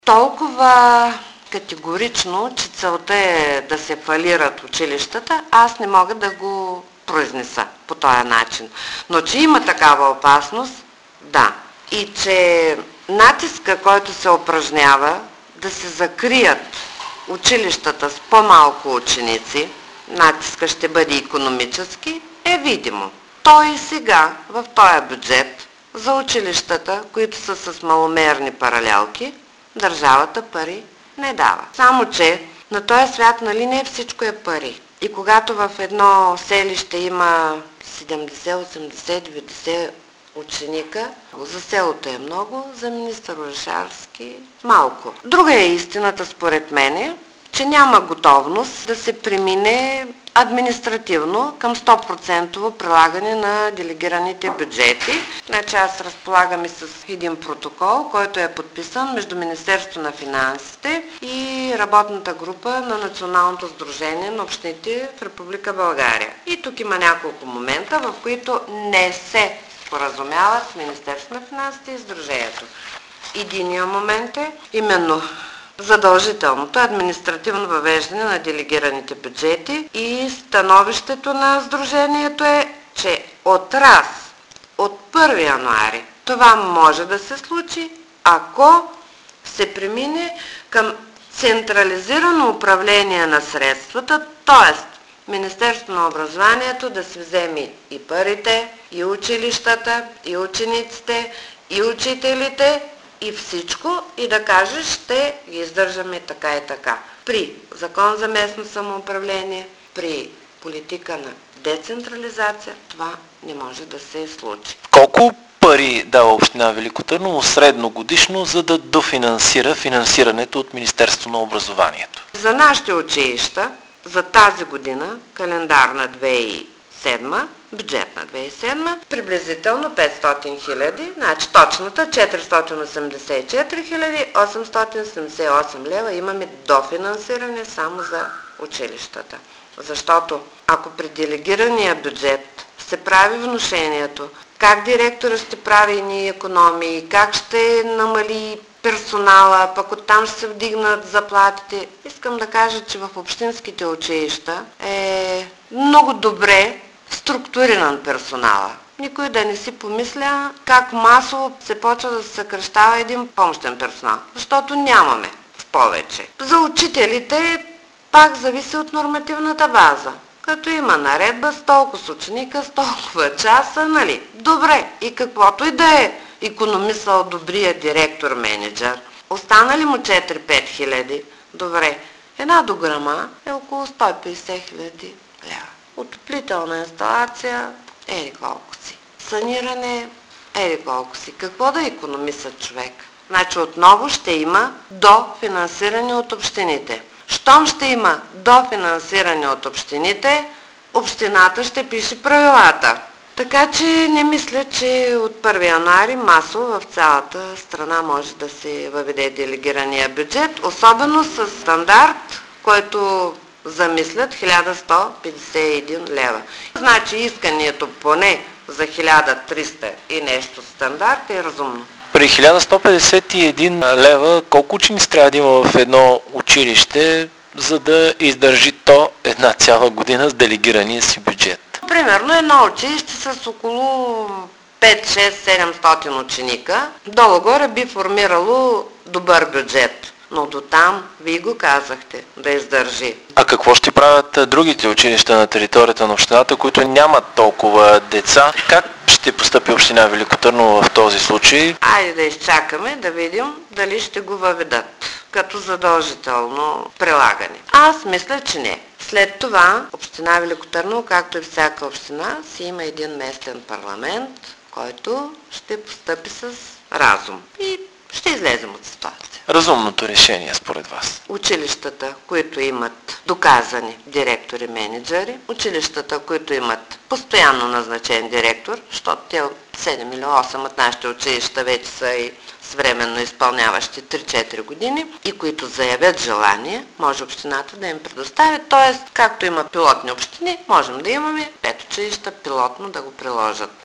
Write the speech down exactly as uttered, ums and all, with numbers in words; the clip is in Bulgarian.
толкова категорично, че целта е да се фалират училищата, аз не мога да го произнеса по този начин. Но че има такава опасност, да. И че натиска, който се упражнява да се закрият училищата с по-малко ученици, натиска ще бъде икономически, е видимо. Той и сега в този бюджет за училищата, които са с маломерни паралелки, държавата пари не дава. Само че на този свят, нали, не всичко е пари. И когато в едно селище има седемдесет, осемдесет, деветдесет ученика, за селото е много, за министър Орешарски малко. Друга е истината според мене, че няма готовност да се премине административно към сто процента прилагане на делегираните бюджети. Значи аз разполагам и с един протокол, който е подписан между Министерството на финансите и работната група на Националното сдружение на общините в Република България. И тук има няколко момента, в които не се споразумяват с Министерството на финансите и сдружението. Единият момент е именно задължителното административно въвеждане на делегираните бюджети и становището на сдружението е, че от раз, от първи януари, това може да се случи, ако се премине към централизирано управление на средствата, т.е. Министерството на образованието да се вземе и парите, и училищата, и учениците, и учителите, и всичко, и да каже, ще ги издържаме така и така. При закон за местно самоуправление, при политика на децентрализация, това не може да се случи. Колко пари дава община Велико Търново средно годишно, за да дофинансира финансирането от Министерството на образованието? За нашите училища, за тази година, календарна две хиляди и седма, бюджетна две хиляди и седма, приблизително петстотин хиляди, значи точната четиристотин осемдесет и четири хиляди осемстотин седемдесет и осем лева имаме дофинансиране само за училищата. Защото ако при делегирания бюджет се прави внушението, как директора ще прави едни икономии, как ще намали персонала, пък оттам ще се вдигнат заплатите. Искам да кажа, че в общинските училища е много добре структуриран персонала. Никой да не си помисля как масово се почва да се съкращава един помощен персонал, защото нямаме в повече. За учителите пак зависи от нормативната база. Като има наредба с толкова с ученика, с толкова часа, нали? Добре, и каквото и да е икономисал добрия директор-менеджер, останали му четири-пет хиляди, добре, една дограма е около сто и петдесет хиляди лева. Отоплителна инсталация, ели колко си. Саниране, ели колко си. Какво да икономиса човек? Значи отново ще има дофинансиране от общините. Щом ще има дофинансиране от общините, общината ще пише правилата. Така че не мисля, че от първи януари масово в цялата страна може да се въведе делегирания бюджет, особено с стандарт, който замислят хиляда сто петдесет и един лева. Значи искането поне за хиляда триста и нещо стандарт е разумно. При хиляда сто петдесет и един лева колко ученици трябва да има в едно училище, за да издържи то една цяла година с делегирания си бюджет? Примерно едно училище с около пет, шест, седемстотин ученика, долу-горе би формирало добър бюджет. Но до там, вие го казахте, да издържи. А какво ще правят другите училища на територията на общината, които нямат толкова деца? Как ще постъпи община Велико Търново в този случай? Айде да изчакаме, да видим дали ще го въведат като задължително прилагане. Аз мисля, че не. След това община Велико Търново, както и всяка община, си има един местен парламент, който ще постъпи с разум. И ще излезем от ситуация. Разумното решение според вас? Училищата, които имат доказани директори-менеджери, училищата, които имат постоянно назначен директор, защото те седем или осем от нашите училища вече са и с временно изпълняващи три-четири години и които заявят желание, може общината да им предостави, т.е. както има пилотни общини, можем да имаме пет училища пилотно да го приложат.